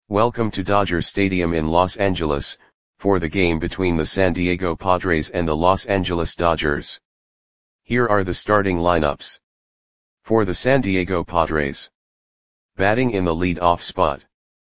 Welcome to Dodger Stadium in Los Angeles, for the game between the San Diego Padres and the Los Angeles Dodgers. Here are the starting lineups. For the San Diego Padres. Batting in the lead-off spot.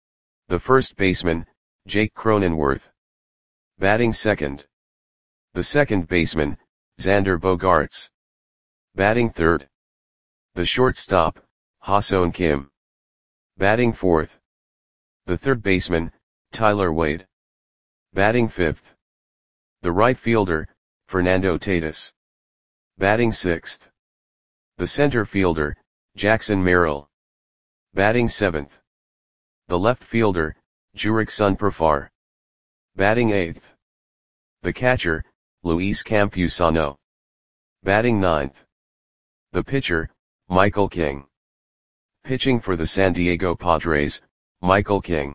The first baseman, Jake Cronenworth. Batting second. The second baseman, Xander Bogaerts. Batting third. The shortstop, Ha-Seong Kim. Batting fourth. The third baseman, Tyler Wade. Batting fifth. The right fielder, Fernando Tatis. Batting sixth. The center fielder, Jackson Merrill. Batting seventh. The left fielder, Jurickson Profar. Batting eighth. The catcher, Luis Campusano. Batting ninth. The pitcher, Michael King. Pitching for the San Diego Padres, Michael King.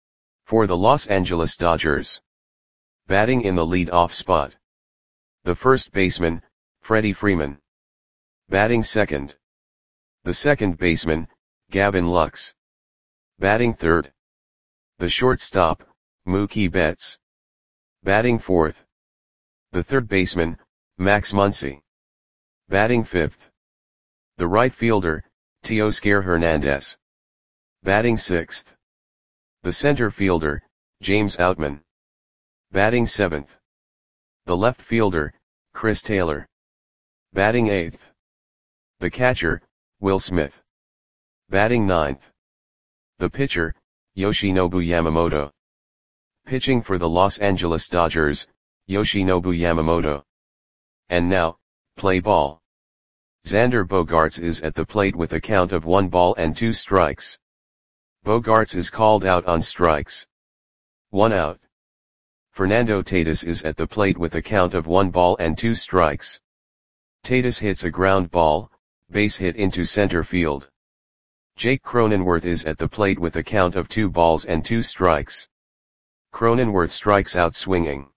For the Los Angeles Dodgers. Batting in the lead-off spot. The first baseman, Freddie Freeman. Batting second. The second baseman, Gavin Lux. Batting third. The shortstop, Mookie Betts. Batting fourth. The third baseman, Max Muncy. Batting fifth. The right fielder, Teoscar Hernandez. Batting sixth. The center fielder, James Outman. Batting seventh. The left fielder, Chris Taylor. Batting eighth. The catcher, Will Smith. Batting ninth. The pitcher, Yoshinobu Yamamoto. Pitching for the Los Angeles Dodgers, Yoshinobu Yamamoto. And now, play ball. Xander Bogaerts is at the plate with a count of 1-2 strikes. Bogaerts is called out on strikes. 1 out. Fernando Tatis is at the plate with a count of 1-2 strikes. Tatis hits a ground ball, base hit into center field. Jake Cronenworth is at the plate with a count of 2-2 strikes. Cronenworth strikes out swinging.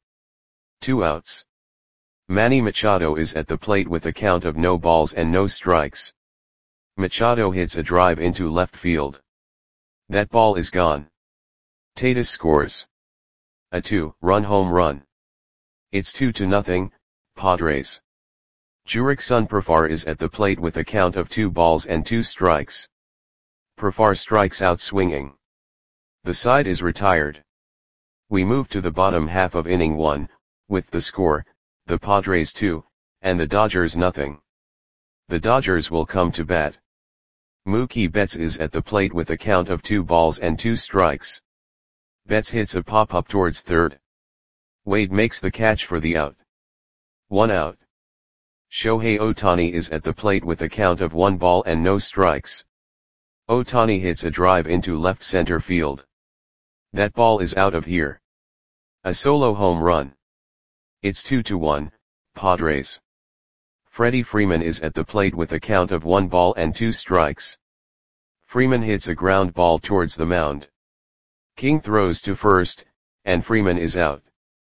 2 outs. Manny Machado is at the plate with a count of no balls and no strikes. Machado hits a drive into left field. That ball is gone. Tatis scores a 2-run home run. It's 2-0, Padres. Jurickson Profar is at the plate with a count of 2-2 strikes. Profar strikes out swinging. The side is retired. We move to the bottom half of inning 1, with the score, the Padres 2, and the Dodgers nothing. The Dodgers will come to bat. Mookie Betts is at the plate with a count of 2-2 strikes. Betts hits a pop-up towards third. Wade makes the catch for the out. 1 out. Shohei Ohtani is at the plate with a count of 1 ball and no strikes. Ohtani hits a drive into left center field. That ball is out of here. A solo home run. It's 2-1, Padres. Freddie Freeman is at the plate with a count of 1-2 strikes. Freeman hits a ground ball towards the mound. King throws to first, and Freeman is out.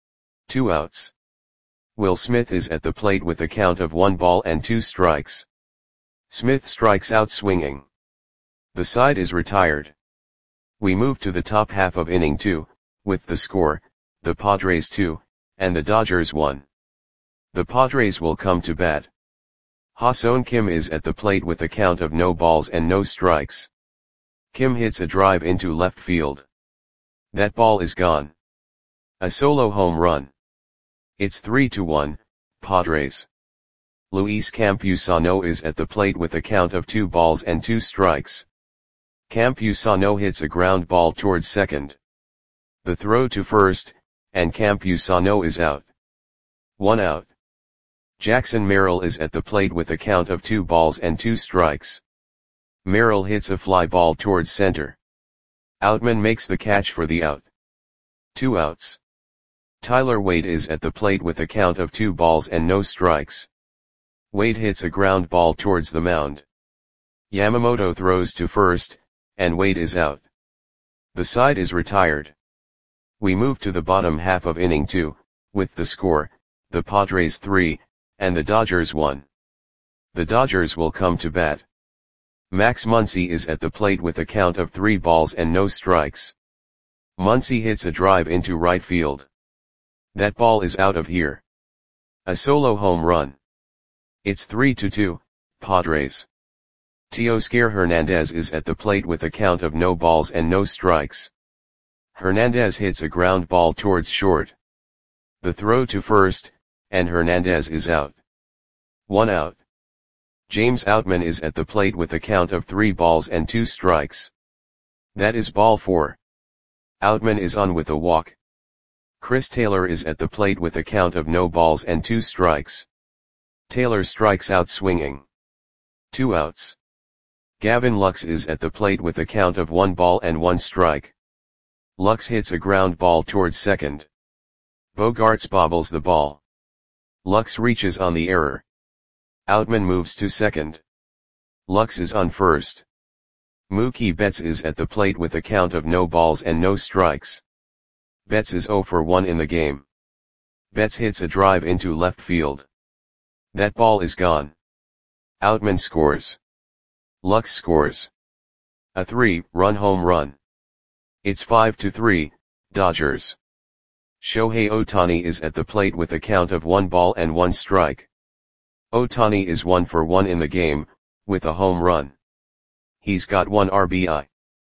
2 outs. Will Smith is at the plate with a count of 1-2 strikes. Smith strikes out swinging. The side is retired. We move to the top half of inning 2, with the score, the Padres 2, and the Dodgers 1. The Padres will come to bat. Ha-Seong Kim is at the plate with a count of no balls and no strikes. Kim hits a drive into left field. That ball is gone. A solo home run. It's 3-1, Padres. Luis Campusano is at the plate with a count of 2-2 strikes. Campusano hits a ground ball towards second. The throw to first, and Campusano is out. 1 out. Jackson Merrill is at the plate with a count of 2-2 strikes. Merrill hits a fly ball towards center. Outman makes the catch for the out. 2 outs. Tyler Wade is at the plate with a count of 2 balls and no strikes. Wade hits a ground ball towards the mound. Yamamoto throws to first, and Wade is out. The side is retired. We move to the bottom half of inning 2, with the score, the Padres 3, and the Dodgers 1. The Dodgers will come to bat. Max Muncy is at the plate with a count of 3 balls and no strikes. Muncy hits a drive into right field. That ball is out of here. A solo home run. It's 3-2, Padres. Teoscar Hernandez is at the plate with a count of no balls and no strikes. Hernandez hits a ground ball towards short. The throw to first, and Hernandez is out. 1 out. James Outman is at the plate with a count of 3 balls and 2 strikes. That is ball 4. Outman is on with a walk. Chris Taylor is at the plate with a count of no balls and 2 strikes. Taylor strikes out swinging. 2 outs. Gavin Lux is at the plate with a count of 1 ball and 1 strike. Lux hits a ground ball towards second. Bogaerts bobbles the ball. Lux reaches on the error. Outman moves to second. Lux is on first. Mookie Betts is at the plate with a count of no balls and no strikes. Betts is 0 for 1 in the game. Betts hits a drive into left field. That ball is gone. Outman scores. Lux scores. A 3-run home run. It's 5-3, Dodgers. Shohei Ohtani is at the plate with a count of 1 ball and 1 strike. Ohtani is 1 for 1 in the game, with a home run. He's got 1 RBI.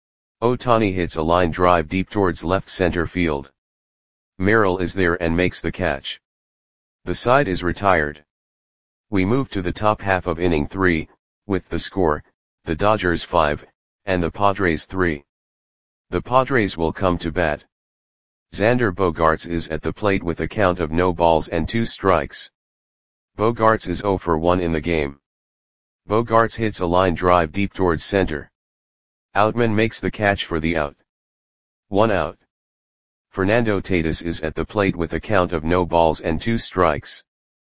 Ohtani hits a line drive deep towards left center field. Merrill is there and makes the catch. The side is retired. We move to the top half of inning 3, with the score, the Dodgers 5, and the Padres 3. The Padres will come to bat. Xander Bogaerts is at the plate with a count of no balls and 2 strikes. Bogaerts is 0 for 1 in the game. Bogaerts hits a line drive deep towards center. Outman makes the catch for the out. 1 out. Fernando Tatis is at the plate with a count of no balls and 2 strikes.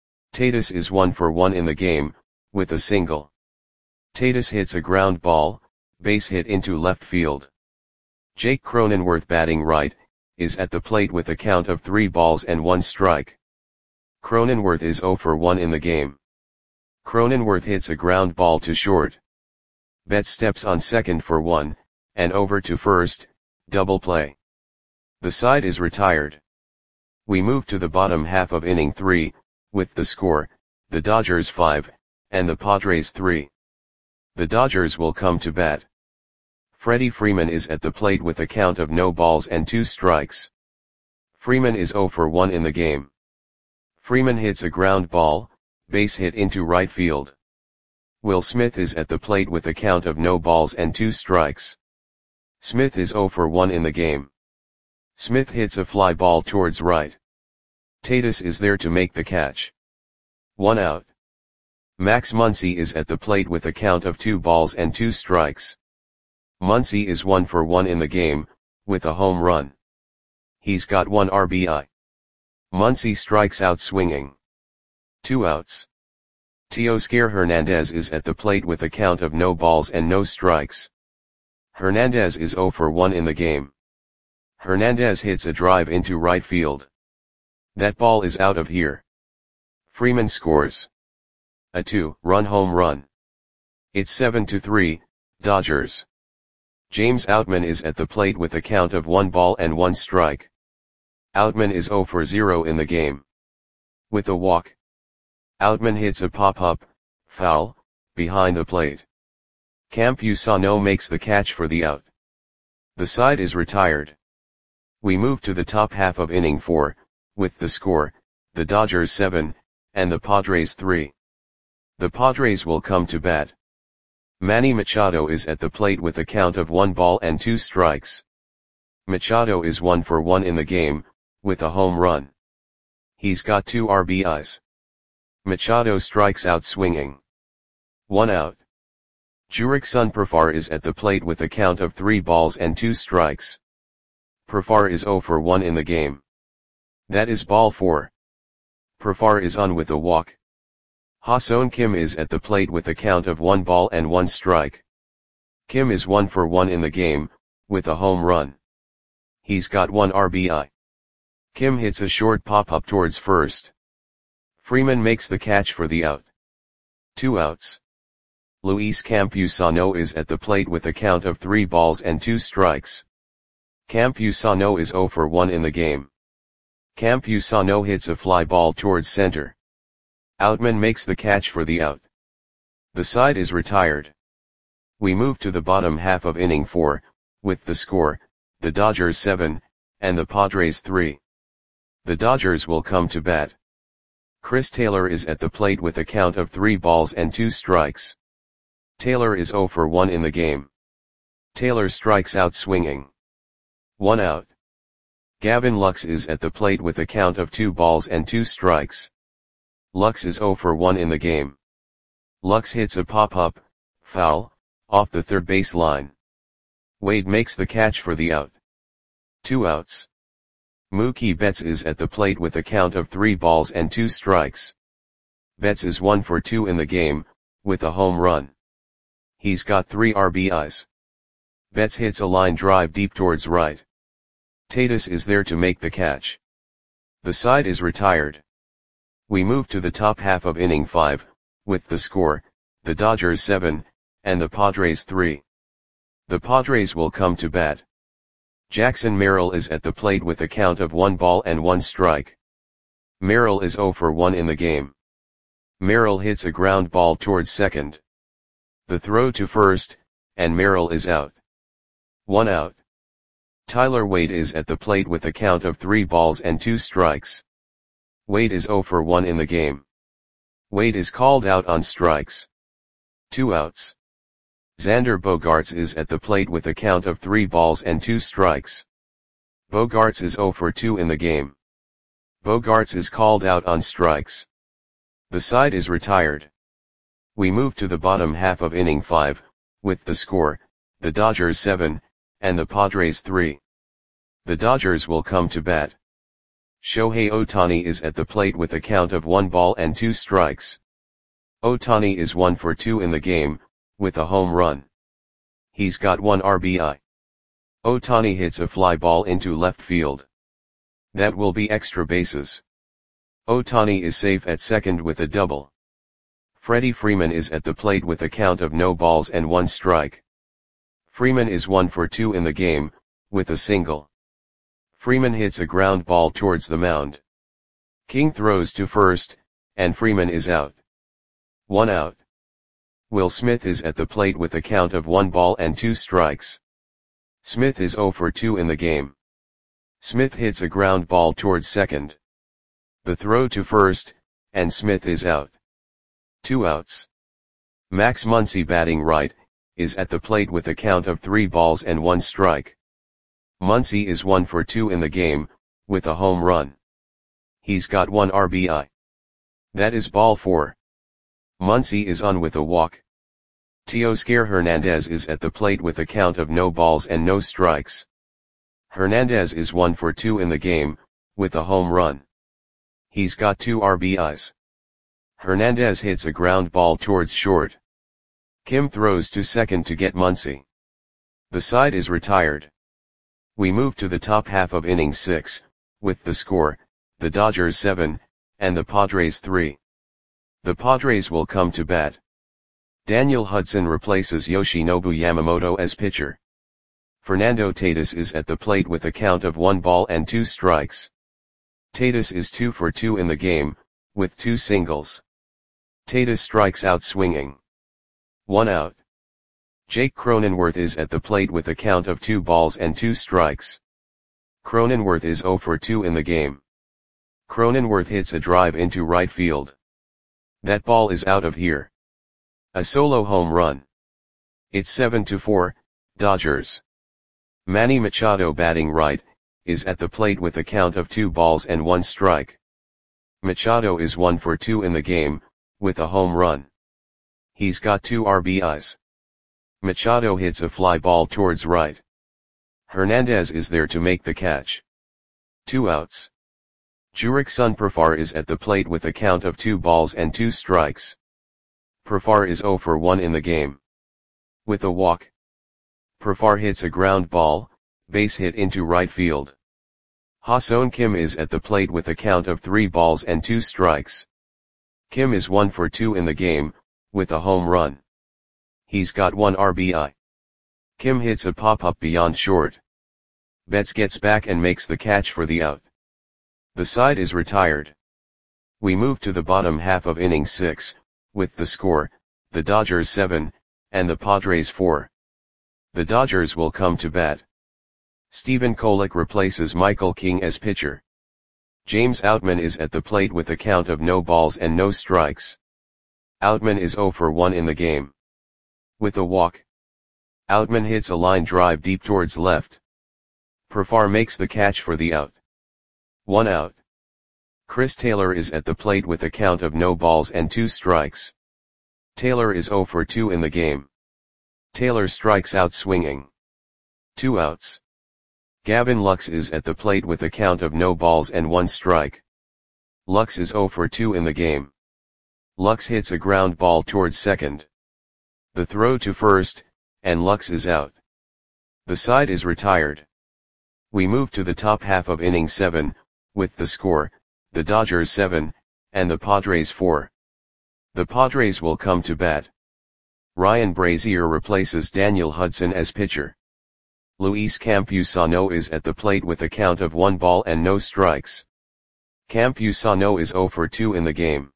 Tatis is 1 for 1 in the game, with a single. Tatis hits a ground ball, base hit into left field. Jake Cronenworth batting right, is at the plate with a count of 3 balls and 1 strike. Cronenworth is 0 for 1 in the game. Cronenworth hits a ground ball to short. Betts steps on second for 1, and over to first, double play. The side is retired. We move to the bottom half of inning 3, with the score, the Dodgers 5, and the Padres 3. The Dodgers will come to bat. Freddie Freeman is at the plate with a count of no balls and 2 strikes. Freeman is 0 for 1 in the game. Freeman hits a ground ball, base hit into right field. Will Smith is at the plate with a count of no balls and 2 strikes. Smith is 0 for 1 in the game. Smith hits a fly ball towards right. Tatis is there to make the catch. 1 out. Max Muncy is at the plate with a count of 2 balls and 2 strikes. Muncy is 1 for 1 in the game, with a home run. He's got 1 RBI. Muncy strikes out swinging. 2 outs. Teoscar Hernandez is at the plate with a count of no balls and no strikes. Hernandez is 0 for 1 in the game. Hernandez hits a drive into right field. That ball is out of here. Freeman scores. A 2-run home run. It's 7-3, Dodgers. James Outman is at the plate with a count of 1 ball and 1 strike. Outman is 0 for 0 in the game. With a walk. Outman hits a pop-up, foul, behind the plate. Campusano makes the catch for the out. The side is retired. We move to the top half of inning 4, with the score, the Dodgers 7, and the Padres 3. The Padres will come to bat. Manny Machado is at the plate with a count of 1 ball and 2 strikes. Machado is 1 for 1 in the game, with a home run. He's got 2 RBIs. Machado strikes out swinging. 1 out. Jurickson Profar is at the plate with a count of 3 balls and 2 strikes. Profar is 0 for 1 in the game. That is ball 4. Profar is on with a walk. Ha-Seong Kim is at the plate with a count of 1 ball and 1 strike. Kim is 1 for 1 in the game, with a home run. He's got 1 RBI. Kim hits a short pop-up towards first. Freeman makes the catch for the out. 2 outs. Luis Campusano is at the plate with a count of 3 balls and 2 strikes. Campusano is 0 for 1 in the game. Campusano hits a fly ball towards center. Outman makes the catch for the out. The side is retired. We move to the bottom half of inning 4, with the score, the Dodgers 7, and the Padres 3. The Dodgers will come to bat. Chris Taylor is at the plate with a count of 3 balls and 2 strikes. Taylor is 0 for 1 in the game. Taylor strikes out swinging. 1 out. Gavin Lux is at the plate with a count of 2 balls and 2 strikes. Lux is 0 for 1 in the game. Lux hits a pop-up, foul, off the third base line. Wade makes the catch for the out. 2 outs. Mookie Betts is at the plate with a count of 3 balls and 2 strikes. Betts is 1 for 2 in the game, with a home run. He's got 3 RBIs. Betts hits a line drive deep towards right. Tatis is there to make the catch. The side is retired. We move to the top half of inning 5, with the score, the Dodgers 7, and the Padres 3. The Padres will come to bat. Jackson Merrill is at the plate with a count of 1 ball and 1 strike. Merrill is 0 for 1 in the game. Merrill hits a ground ball towards second. The throw to first, and Merrill is out. 1 out. Tyler Wade is at the plate with a count of 3 balls and 2 strikes. Wade is 0 for 1 in the game. Wade is called out on strikes. 2 outs. Xander Bogaerts is at the plate with a count of 3 balls and 2 strikes. Bogaerts is 0 for 2 in the game. Bogaerts is called out on strikes. The side is retired. We move to the bottom half of inning 5, with the score, the Dodgers 7, and the Padres 3. The Dodgers will come to bat. Shohei Ohtani is at the plate with a count of 1 ball and 2 strikes. Ohtani is 1 for 2 in the game, with a home run. He's got 1 RBI. Ohtani hits a fly ball into left field. That will be extra bases. Ohtani is safe at second with a double. Freddie Freeman is at the plate with a count of no balls and 1 strike. Freeman is 1 for 2 in the game, with a single. Freeman hits a ground ball towards the mound. King throws to first, and Freeman is out. 1 out. Will Smith is at the plate with a count of 1 ball and 2 strikes. Smith is 0 for 2 in the game. Smith hits a ground ball towards second. The throw to first, and Smith is out. 2 outs. Max Muncy batting right, is at the plate with a count of 3 balls and 1 strike. Muncy is 1 for 2 in the game, with a home run. He's got 1 RBI. That is ball 4. Muncy is on with a walk. Teoscar Hernandez is at the plate with a count of no balls and no strikes. Hernandez is 1 for 2 in the game, with a home run. He's got 2 RBIs. Hernandez hits a ground ball towards short. Kim throws to second to get Muncy. The side is retired. We move to the top half of inning 6, with the score, the Dodgers 7, and the Padres 3. The Padres will come to bat. Daniel Hudson replaces Yoshinobu Yamamoto as pitcher. Fernando Tatis is at the plate with a count of 1 ball and 2 strikes. Tatis is 2 for 2 in the game, with 2 singles. Tatis strikes out swinging. 1 out. Jake Cronenworth is at the plate with a count of 2 balls and 2 strikes. Cronenworth is 0 for 2 in the game. Cronenworth hits a drive into right field. That ball is out of here. A solo home run. It's 7-4, Dodgers. Manny Machado batting right, is at the plate with a count of 2 balls and 1 strike. Machado is 1 for 2 in the game, with a home run. He's got 2 RBIs. Machado hits a fly ball towards right. Hernandez is there to make the catch. 2 outs. Jurickson Profar is at the plate with a count of 2 balls and 2 strikes. Profar is 0 for 1 in the game. With a walk. Profar hits a ground ball, base hit into right field. Ha-Seong Kim is at the plate with a count of 3 balls and 2 strikes. Kim is 1 for 2 in the game, with a home run. He's got 1 RBI. Kim hits a pop-up beyond short. Betts gets back and makes the catch for the out. The side is retired. We move to the bottom half of inning 6, with the score, the Dodgers 7, and the Padres 4. The Dodgers will come to bat. Stephen Kolek replaces Michael King as pitcher. James Outman is at the plate with a count of no balls and no strikes. Outman is 0 for 1 in the game. With a walk. Outman hits a line drive deep towards left. Profar makes the catch for the out. 1 out. Chris Taylor is at the plate with a count of no balls and 2 strikes. Taylor is 0 for 2 in the game. Taylor strikes out swinging. 2 outs. Gavin Lux is at the plate with a count of no balls and 1 strike. Lux is 0 for 2 in the game. Lux hits a ground ball towards second. The throw to first, and Lux is out. The side is retired. We move to the top half of inning 7, with the score, the Dodgers 7, and the Padres 4. The Padres will come to bat. Ryan Brazier replaces Daniel Hudson as pitcher. Luis Campusano is at the plate with a count of 1 ball and no strikes. Campusano is 0 for 2 in the game.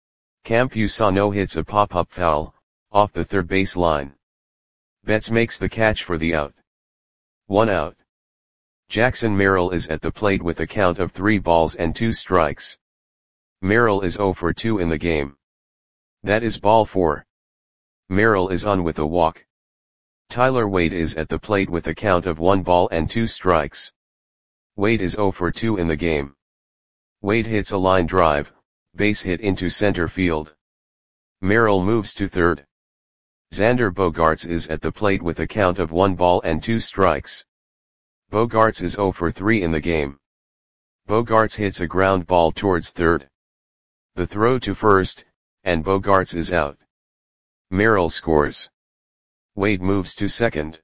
Campusano hits a pop-up foul, off the third base line. Betts makes the catch for the out. 1 out. Jackson Merrill is at the plate with a count of 3 balls and 2 strikes. Merrill is 0 for 2 in the game. That is ball 4. Merrill is on with a walk. Tyler Wade is at the plate with a count of 1 ball and 2 strikes. Wade is 0 for 2 in the game. Wade hits a line drive, base hit into center field. Merrill moves to third. Xander Bogaerts is at the plate with a count of 1 ball and 2 strikes. Bogaerts is 0 for 3 in the game. Bogaerts hits a ground ball towards third. The throw to first, and Bogaerts is out. Merrill scores. Wade moves to second.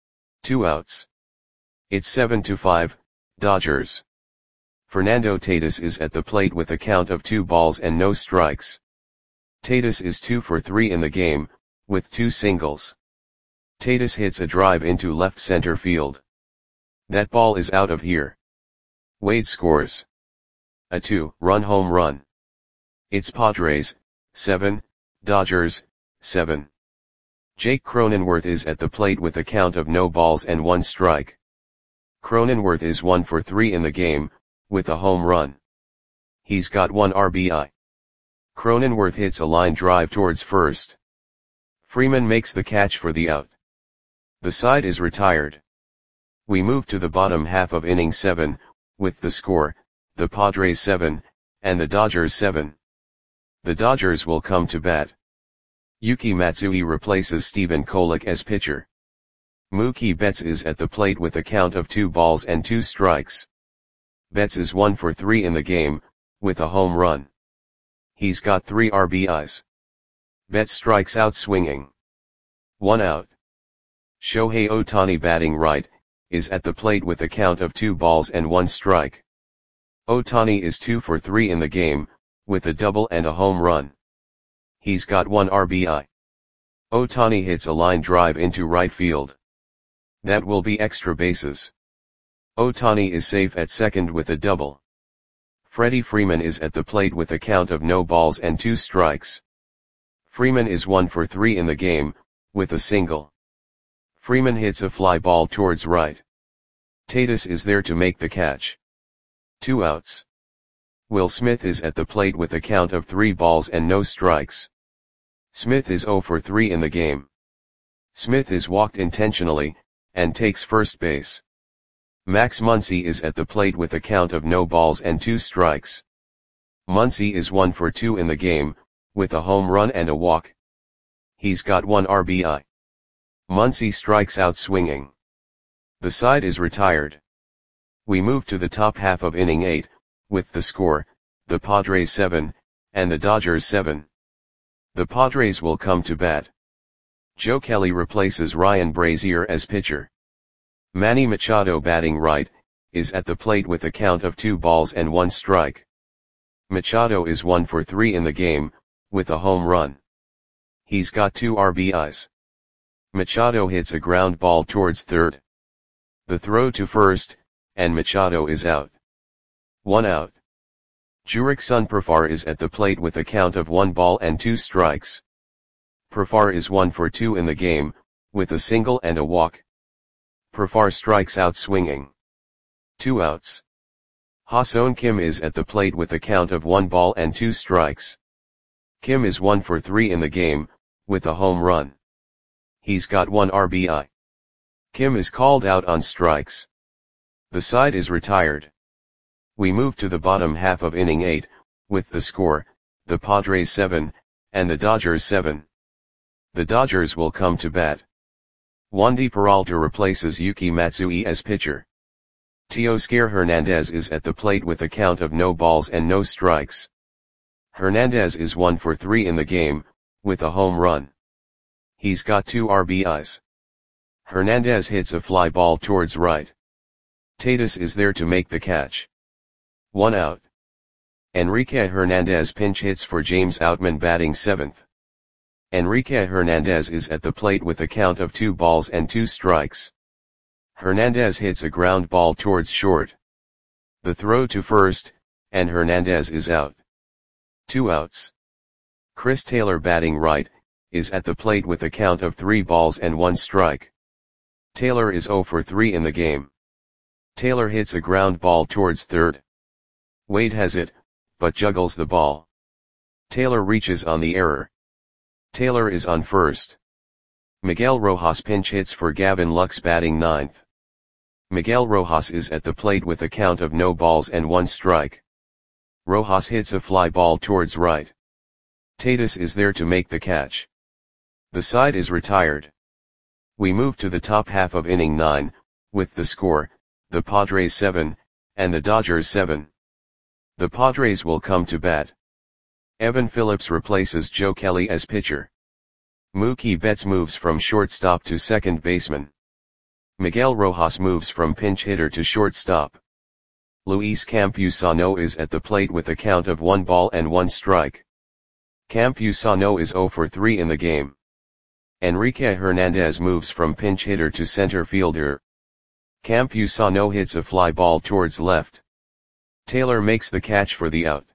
2 outs. It's 7-5, Dodgers. Fernando Tatis is at the plate with a count of 2 balls and no strikes. Tatis is 2 for 3 in the game, with 2 singles. Tatis hits a drive into left center field. That ball is out of here. Wade scores. A 2-run home run. It's Padres, 7, Dodgers, 7. Jake Cronenworth is at the plate with a count of no balls and 1 strike. Cronenworth is 1 for 3 in the game, with a home run. He's got 1 RBI. Cronenworth hits a line drive towards first. Freeman makes the catch for the out. The side is retired. We move to the bottom half of inning 7, with the score, the Padres 7, and the Dodgers 7. The Dodgers will come to bat. Yuki Matsui replaces Stephen Kolek as pitcher. Mookie Betts is at the plate with a count of 2 balls and 2 strikes. Betts is 1 for 3 in the game, with a home run. He's got 3 RBIs. Betts strikes out swinging. 1 out. Shohei Ohtani batting right, is at the plate with a count of 2 balls and 1 strike. Ohtani is 2 for 3 in the game, with a double and a home run. He's got 1 RBI. Ohtani hits a line drive into right field. That will be extra bases. Ohtani is safe at second with a double. Freddie Freeman is at the plate with a count of no balls and 2 strikes. Freeman is 1 for 3 in the game, with a single. Freeman hits a fly ball towards right. Tatis is there to make the catch. 2 outs. Will Smith is at the plate with a count of 3 balls and no strikes. Smith is 0 for 3 in the game. Smith is walked intentionally, and takes first base. Max Muncy is at the plate with a count of no balls and 2 strikes. Muncy is 1 for 2 in the game, with a home run and a walk. He's got 1 RBI. Muncy strikes out swinging. The side is retired. We move to the top half of inning 8, with the score, the Padres 7, and the Dodgers 7. The Padres will come to bat. Joe Kelly replaces Ryan Brazier as pitcher. Manny Machado batting right, is at the plate with a count of 2 balls and 1 strike. Machado is 1 for 3 in the game, with a home run. He's got 2 RBIs. Machado hits a ground ball towards third. The throw to first, and Machado is out. 1 out. Jurickson Profar is at the plate with a count of 1 ball and 2 strikes. Profar is 1 for 2 in the game, with a single and a walk. Profar strikes out swinging. 2 outs. Ha-Seong Kim is at the plate with a count of 1 ball and 2 strikes. Kim is 1 for 3 in the game, with a home run. He's got 1 RBI. Kim is called out on strikes. The side is retired. We move to the bottom half of inning 8, with the score, the Padres 7, and the Dodgers 7. The Dodgers will come to bat. Wandy Peralta replaces Yuki Matsui as pitcher. Teoscar Hernandez is at the plate with a count of no balls and no strikes. Hernandez is 1 for 3 in the game, with a home run. He's got 2 RBIs. Hernandez hits a fly ball towards right. Tatis is there to make the catch. 1 out. Enrique Hernandez pinch hits for James Outman batting 7th. Enrique Hernandez is at the plate with a count of 2 balls and 2 strikes. Hernandez hits a ground ball towards short. The throw to first, and Hernandez is out. 2 outs. Chris Taylor batting right, is at the plate with a count of 3 balls and 1 strike. Taylor is 0 for 3 in the game. Taylor hits a ground ball towards third. Wade has it, but juggles the ball. Taylor reaches on the error. Taylor is on first. Miguel Rojas pinch hits for Gavin Lux batting 9th. Miguel Rojas is at the plate with a count of no balls and 1 strike. Rojas hits a fly ball towards right. Tatis is there to make the catch. The side is retired. We move to the top half of inning 9, with the score, the Padres 7, and the Dodgers 7. The Padres will come to bat. Evan Phillips replaces Joe Kelly as pitcher. Mookie Betts moves from shortstop to second baseman. Miguel Rojas moves from pinch hitter to shortstop. Luis Campusano is at the plate with a count of 1 ball and 1 strike. Campusano is 0 for 3 in the game. Enrique Hernandez moves from pinch hitter to center fielder. Campusano hits a fly ball towards left. Taylor makes the catch for the out.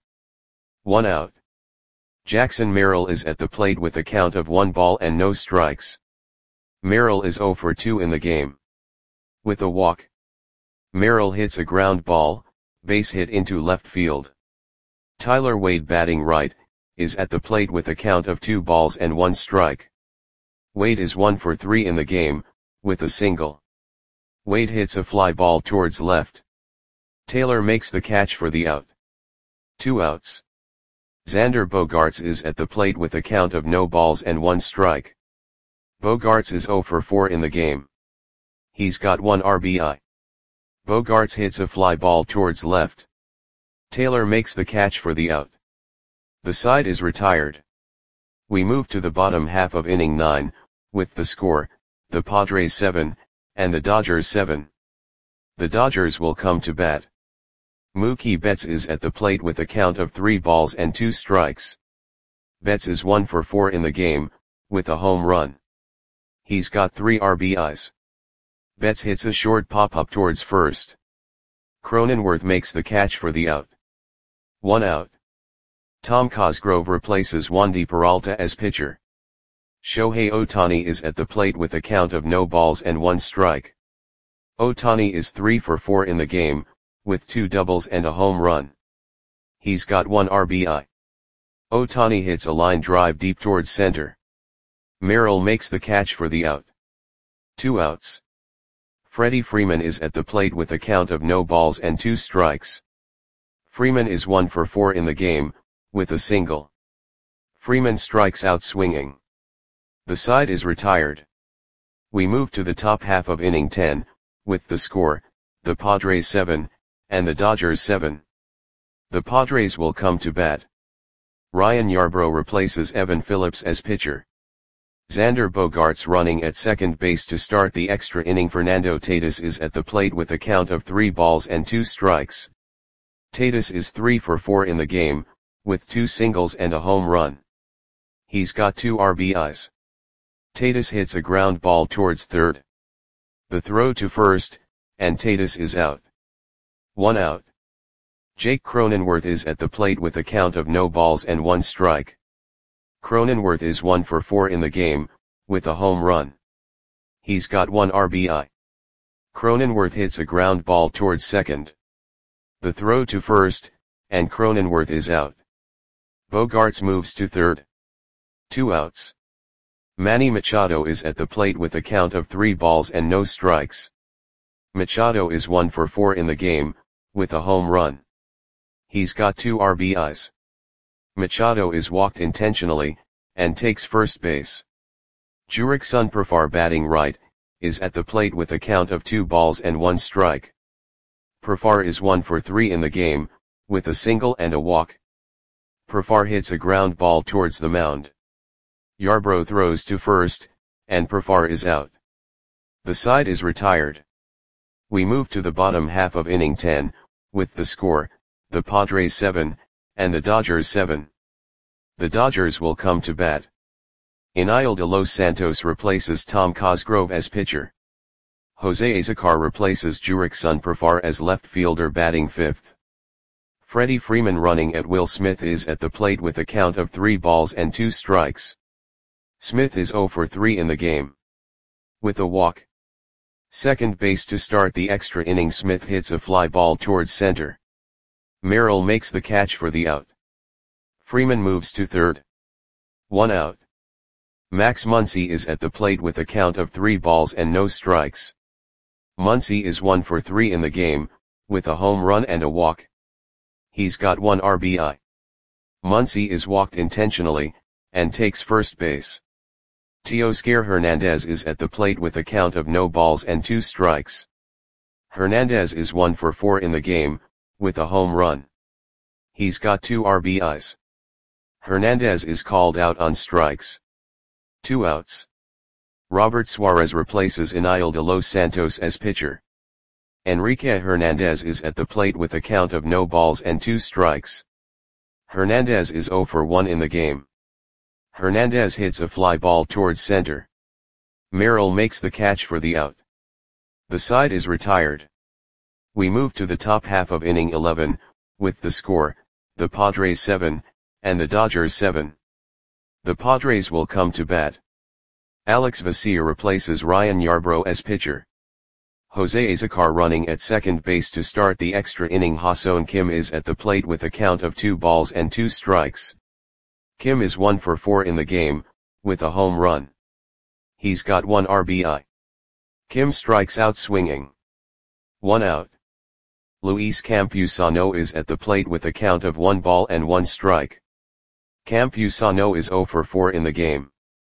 1 out. Jackson Merrill is at the plate with a count of 1 ball and no strikes. Merrill is 0 for 2 in the game. With a walk. Merrill hits a ground ball, base hit into left field. Tyler Wade batting right, is at the plate with a count of 2 balls and 1 strike. Wade is 1 for 3 in the game, with a single. Wade hits a fly ball towards left. Taylor makes the catch for the out. 2 outs. Xander Bogaerts is at the plate with a count of no balls and 1 strike. Bogaerts is 0 for 4 in the game. He's got 1 RBI. Bogaerts hits a fly ball towards left. Taylor makes the catch for the out. The side is retired. We move to the bottom half of inning 9, with the score, the Padres 7, and the Dodgers 7. The Dodgers will come to bat. Mookie Betts is at the plate with a count of 3 balls and 2 strikes. Betts is 1 for 4 in the game, with a home run. He's got 3 RBIs. Betts hits a short pop-up towards first. Cronenworth makes the catch for the out. 1 out. Tom Cosgrove replaces Wandy Peralta as pitcher. Shohei Ohtani is at the plate with a count of no balls and 1 strike. Ohtani is 3 for 4 in the game, with 2 doubles and a home run. He's got 1 RBI. Ohtani hits a line drive deep towards center. Merrill makes the catch for the out. 2 outs. Freddie Freeman is at the plate with a count of no balls and 2 strikes. Freeman is 1 for 4 in the game, with a single. Freeman strikes out swinging. The side is retired. We move to the top half of inning 10, with the score, the Padres 7, and the Dodgers 7. The Padres will come to bat. Ryan Yarbrough replaces Evan Phillips as pitcher. Xander Bogaerts running at second base to start the extra inning. Fernando Tatis is at the plate with a count of 3 balls and 2 strikes. Tatis is 3 for 4 in the game, with 2 singles and a home run. He's got 2 RBIs. Tatis hits a ground ball towards third. The throw to first, and Tatis is out. 1 out. Jake Cronenworth is at the plate with a count of no balls and 1 strike. Cronenworth is 1 for 4 in the game, with a home run. He's got 1 RBI. Cronenworth hits a ground ball towards second. The throw to first, and Cronenworth is out. Bogaerts moves to third. 2 outs. Manny Machado is at the plate with a count of 3 balls and no strikes. Machado is 1 for 4 in the game, with a home run. He's got 2 RBIs. Machado is walked intentionally, and takes first base. Jurickson Profar, batting right, is at the plate with a count of 2 balls and 1 strike. Profar is 1 for 3 in the game, with a single and a walk. Profar hits a ground ball towards the mound. Yarbrough throws to first, and Profar is out. The side is retired. We move to the bottom half of inning 10, with the score, the Padres 7, and the Dodgers 7. The Dodgers will come to bat. Eniel de Los Santos replaces Tom Cosgrove as pitcher. Jose Azocar replaces Jurickson Profar as left fielder, batting 5th. Freddie Freeman, running at Will Smith, is at the plate with a count of 3 balls and 2 strikes. Smith is 0 for 3 in the game, with a walk. Second base to start the extra inning. Smith hits a fly ball towards center. Merrill makes the catch for the out. Freeman moves to third. 1 out. Max Muncy is at the plate with a count of 3 balls and no strikes. Muncy is 1 for 3 in the game, with a home run and a walk. He's got 1 RBI. Muncy is walked intentionally, and takes first base. Teoscar Hernandez is at the plate with a count of no balls and 2 strikes. Hernandez is 1 for 4 in the game, with a home run. He's got 2 RBIs. Hernandez is called out on strikes. 2 outs. Robert Suarez replaces Eniel de Los Santos as pitcher. Enrique Hernandez is at the plate with a count of no balls and 2 strikes. Hernandez is 0 for 1 in the game. Hernandez hits a fly ball towards center. Merrill makes the catch for the out. The side is retired. We move to the top half of inning 11, with the score, the Padres 7, and the Dodgers 7. The Padres will come to bat. Alex Vesia replaces Ryan Yarbrough as pitcher. Jose Azocar, running at second base to start the extra inning. Ha-Seong Kim is at the plate with a count of 2 balls and 2 strikes. Kim is 1 for 4 in the game, with a home run. He's got 1 RBI. Kim strikes out swinging. 1 out. Luis Campusano is at the plate with a count of 1 ball and 1 strike. Campusano is 0 for 4 in the game.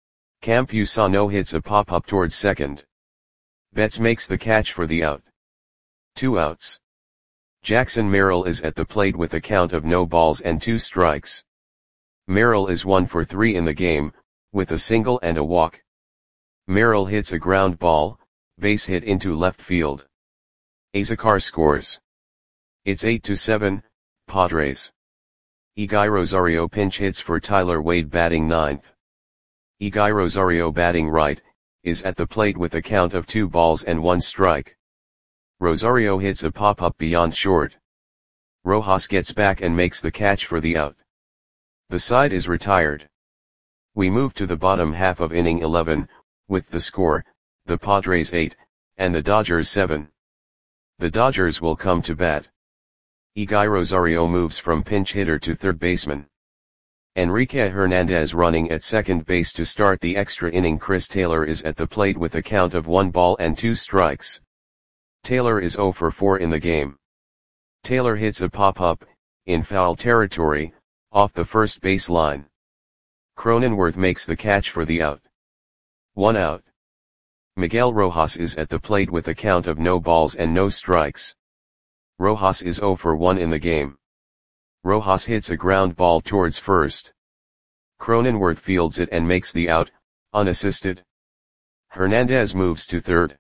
Campusano hits a pop-up towards second. Betts makes the catch for the out. 2 outs. Jackson Merrill is at the plate with a count of no balls and 2 strikes. Merrill is 1 for 3 in the game, with a single and a walk. Merrill hits a ground ball, base hit into left field. Azocar scores. It's 8-7, Padres. Eguy Rosario pinch hits for Tyler Wade, batting 9th. Eguy Rosario, batting right, is at the plate with a count of 2 balls and 1 strike. Rosario hits a pop-up beyond short. Rojas gets back and makes the catch for the out. The side is retired. We move to the bottom half of inning 11, with the score, the Padres 8, and the Dodgers 7. The Dodgers will come to bat. Eguy Rosario moves from pinch hitter to third baseman. Enrique Hernandez, running at second base to start the extra inning. Chris Taylor is at the plate with a count of 1 ball and 2 strikes. Taylor is 0 for 4 in the game. Taylor hits a pop-up, in foul territory, off the first base line. Cronenworth makes the catch for the out. 1 out. Miguel Rojas is at the plate with a count of no balls and no strikes. Rojas is 0 for 1 in the game. Rojas hits a ground ball towards first. Cronenworth fields it and makes the out, unassisted. Hernandez moves to third.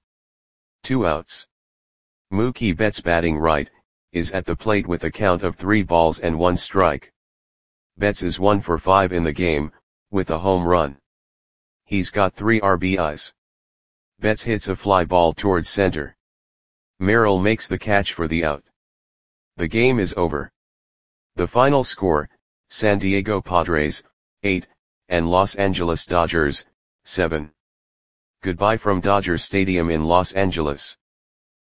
2 outs. Mookie Betts, batting right, is at the plate with a count of 3 balls and 1 strike. Betts is 1 for 5 in the game, with a home run. He's got 3 RBIs. Betts hits a fly ball towards center. Merrill makes the catch for the out. The game is over. The final score, San Diego Padres, 8, and Los Angeles Dodgers, 7. Goodbye from Dodger Stadium in Los Angeles.